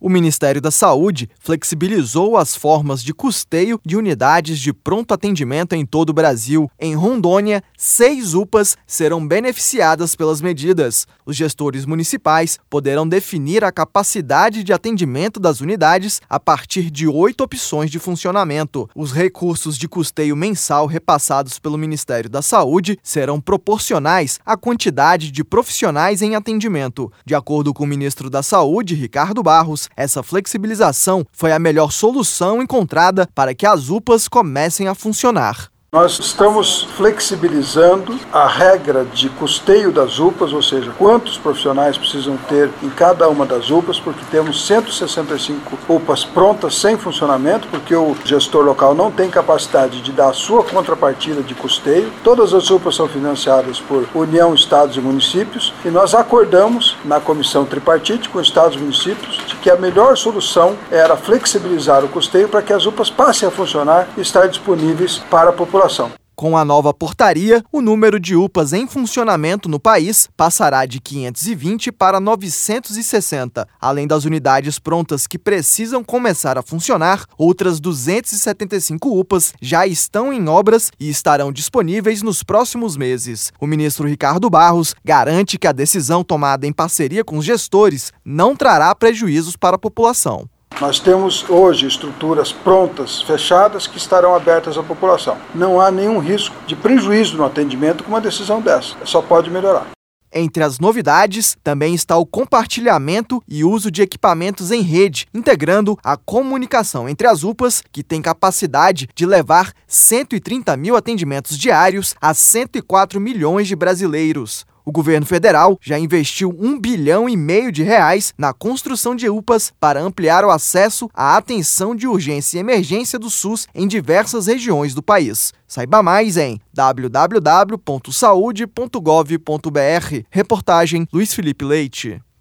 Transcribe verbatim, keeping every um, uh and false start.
O Ministério da Saúde flexibilizou as formas de custeio de unidades de pronto atendimento em todo o Brasil. Em Rondônia, seis U P As serão beneficiadas pelas medidas. Os gestores municipais poderão definir a capacidade de atendimento das unidades a partir de oito opções de funcionamento. Os recursos de custeio mensal repassados pelo Ministério da Saúde serão proporcionais à quantidade de profissionais em atendimento. De acordo com o ministro da Saúde, Ricardo Barros, essa flexibilização foi a melhor solução encontrada para que as U P As comecem a funcionar. Nós estamos flexibilizando a regra de custeio das U P As, ou seja, quantos profissionais precisam ter em cada uma das U P As, porque temos cento e sessenta e cinco U P As prontas sem funcionamento, porque o gestor local não tem capacidade de dar a sua contrapartida de custeio. Todas as U P As são financiadas por União, Estados e Municípios, e nós acordamos na comissão tripartite com Estados e Municípios de que a melhor solução era flexibilizar o custeio para que as U P As passem a funcionar e estar disponíveis para a população. Com a nova portaria, o número de U P As em funcionamento no país passará de quinhentos e vinte para novecentos e sessenta. Além das unidades prontas que precisam começar a funcionar, outras duzentas e setenta e cinco U P As já estão em obras e estarão disponíveis nos próximos meses. O ministro Ricardo Barros garante que a decisão tomada em parceria com os gestores não trará prejuízos para a população. Nós temos hoje estruturas prontas, fechadas, que estarão abertas à população. Não há nenhum risco de prejuízo no atendimento com uma decisão dessa. Só pode melhorar. Entre as novidades, também está o compartilhamento e uso de equipamentos em rede, integrando a comunicação entre as U P As, que tem capacidade de levar cento e trinta mil atendimentos diários a cento e quatro milhões de brasileiros. O governo federal já investiu um bilhão e meio de reais na construção de U P As para ampliar o acesso à atenção de urgência e emergência do SUS em diversas regiões do país. Saiba mais em w w w ponto saude ponto gov ponto b r. Reportagem Luiz Felipe Leite.